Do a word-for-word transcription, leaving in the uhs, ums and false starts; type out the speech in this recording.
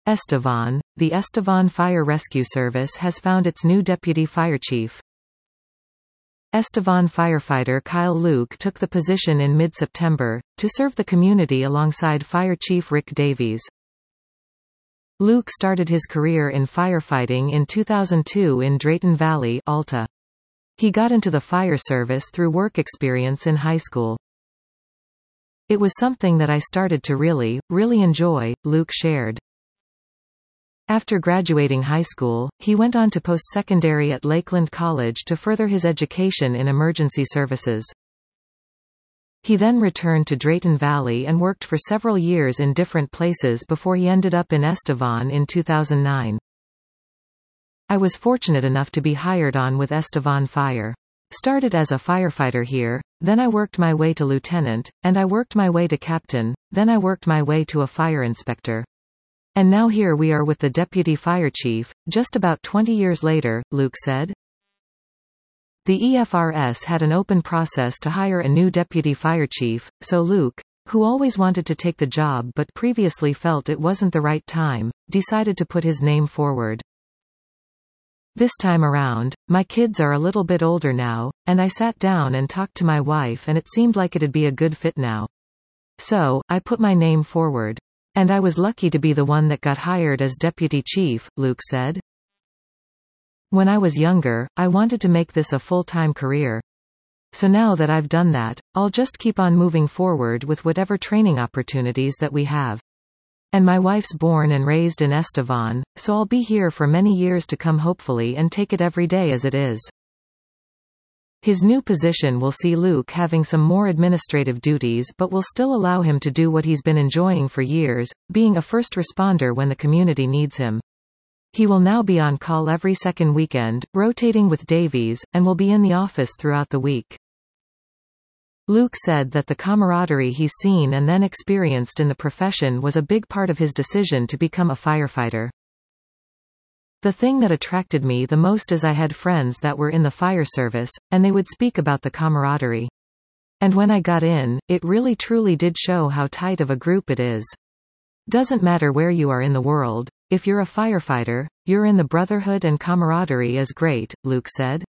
Estevan. The Estevan Fire Rescue Service has found its new deputy fire chief. Estevan firefighter Kyle Luke took the position in mid-September, to serve the community alongside Fire Chief Rick Davies. Luke started his career in firefighting in two thousand two in Drayton Valley, Alta. He got into the fire service through work experience in high school. It was something that I started to really, really enjoy, Luke shared. After graduating high school, he went on to post-secondary at Lakeland College to further his education in emergency services. He then returned to Drayton Valley and worked for several years in different places before he ended up in Estevan in two thousand nine. I was fortunate enough to be hired on with Estevan Fire. Started as a firefighter here, then I worked my way to lieutenant, and I worked my way to captain, then I worked my way to a fire inspector. And now here we are with the deputy fire chief, just about twenty years later, Luke said. The E F R S had an open process to hire a new deputy fire chief, so Luke, who always wanted to take the job but previously felt it wasn't the right time, decided to put his name forward. This time around, my kids are a little bit older now, and I sat down and talked to my wife and it seemed like it'd be a good fit now. So, I put my name forward. And I was lucky to be the one that got hired as deputy chief, Luke said. When I was younger, I wanted to make this a full-time career. So now that I've done that, I'll just keep on moving forward with whatever training opportunities that we have. And my wife's born and raised in Estevan, so I'll be here for many years to come hopefully and take it every day as it is. His new position will see Luke having some more administrative duties but will still allow him to do what he's been enjoying for years, being a first responder when the community needs him. He will now be on call every second weekend, rotating with Davies, and will be in the office throughout the week. Luke said that the camaraderie he's seen and then experienced in the profession was a big part of his decision to become a firefighter. The thing that attracted me the most is I had friends that were in the fire service, and they would speak about the camaraderie. And when I got in, it really truly did show how tight of a group it is. Doesn't matter where you are in the world, if you're a firefighter, you're in the brotherhood and camaraderie is great, Luke said.